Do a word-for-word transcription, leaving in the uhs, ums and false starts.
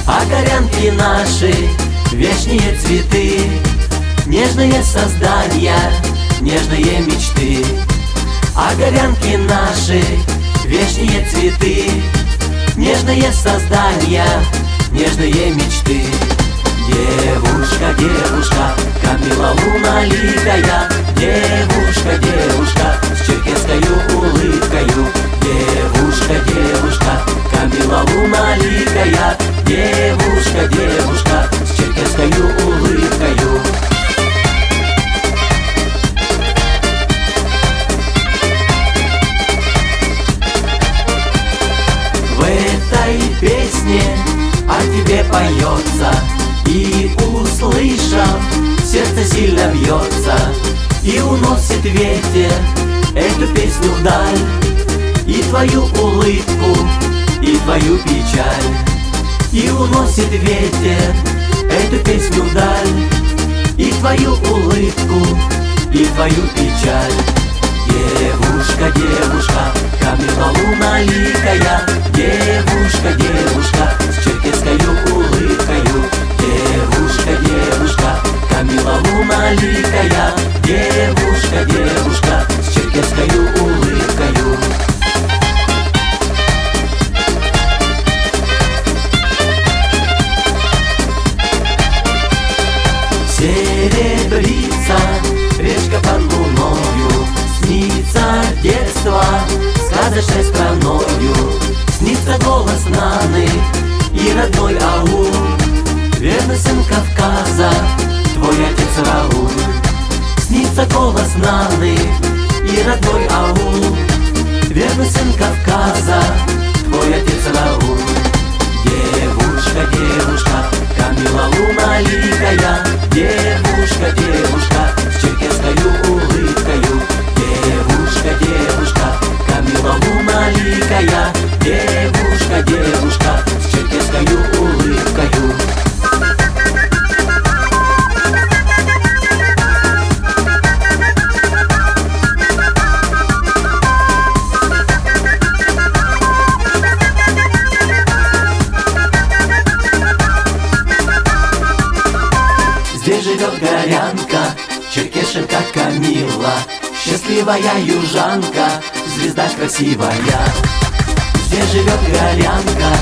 А горянки наши вешние цветы, нежные создания, нежные мечты. А горянки наши вешние цветы, нежные создания, нежные мечты. Девушка, девушка, Камила луналикая, девушка, девушка, с черкесскою улыбкою. Девушка, девушка, Камила луналикая, девушка, девушка, с черкесскою улыбкою. В этой песне о тебе поется, и, услышав, сердце сильно бьется. И уносит ветер эту песню вдаль, и твою улыбку, и твою печаль. И уносит ветер эту песню вдаль, и твою улыбку, и твою печаль. Девушка, девушка, Камила луналикая, девушка, девушка, с черкесскою улыбкою. Девушка, девушка, Камила луналикая, девушка, девушка, с черкесскою улыбкою. Серебрится речка под луною, снится детство сказочной страною. Снится голос Наны и родной аул, верный сын Кавказа, твой отец Рауль. Снится голос Наны и родной аул, верный сын Кавказа, твой отец Рауль. Девушка, девушка, Камила луналикая, девушка, девушка, с черкесскою улыбкою. Девушка, девушка, Камила луналикая, девушка, девушка, с черкесскою улыбкою. Здесь живет горянка, черкешенка Камила, счастливая южанка, звезда красивая. Здесь живет горянка,